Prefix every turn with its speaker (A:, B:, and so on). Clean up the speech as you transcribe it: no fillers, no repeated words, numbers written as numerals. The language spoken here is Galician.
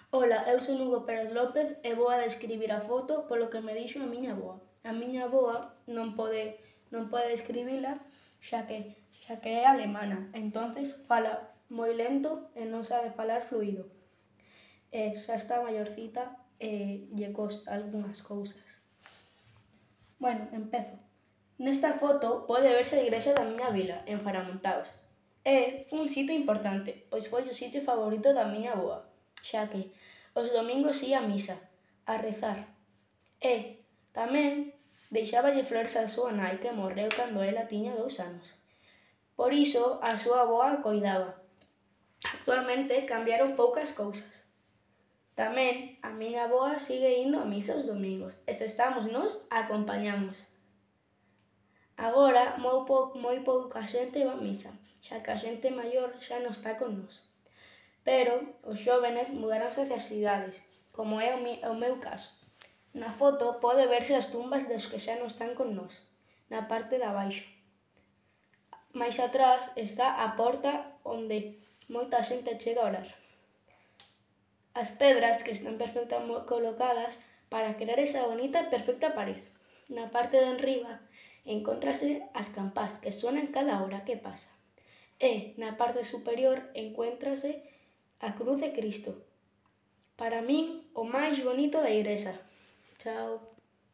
A: Ola, eu son Hugo Pérez López e vou a describir a foto polo que me dixo a miña avoa. A miña avoa non pode describila xa que é alemana, entonces fala moi lento e non sabe falar fluído. Xa está maiorcita e lle costa algunhas cousas. Bueno, empezo. Nesta foto pode verse a igrexa da miña vila, en Faramontaos. É un sitio importante, pois foi o sitio favorito da miña avoa, xa que os domingos ía a misa, a rezar. E tamén deixáballe flores á súa nai que morreu cando ela tiña 2 anos. Por iso a súa avoa a coidaba. Actualmente cambiaron poucas cousas. Tamén a miña avoa sigue indo a misa os domingos e se estamos nós, a acompañamos. Agora moi pouca xente va a misa, xa que a xente maior xa non está con nós. Pero os xóvenes mudáronse hacia as cidades, como é o meu caso. Na foto pode verse as tumbas dos que xa non están con nós, na parte de abaixo. Mais atrás está a porta onde moita xente chega a orar. As pedras que están perfectamente colocadas para crear esa bonita e perfecta pared. Na parte de enriba encóntrase as campás que sonan cada hora que pasa. E na parte superior encóntrase a cruz de Cristo. Para min, o máis bonito da igrexa. Chao.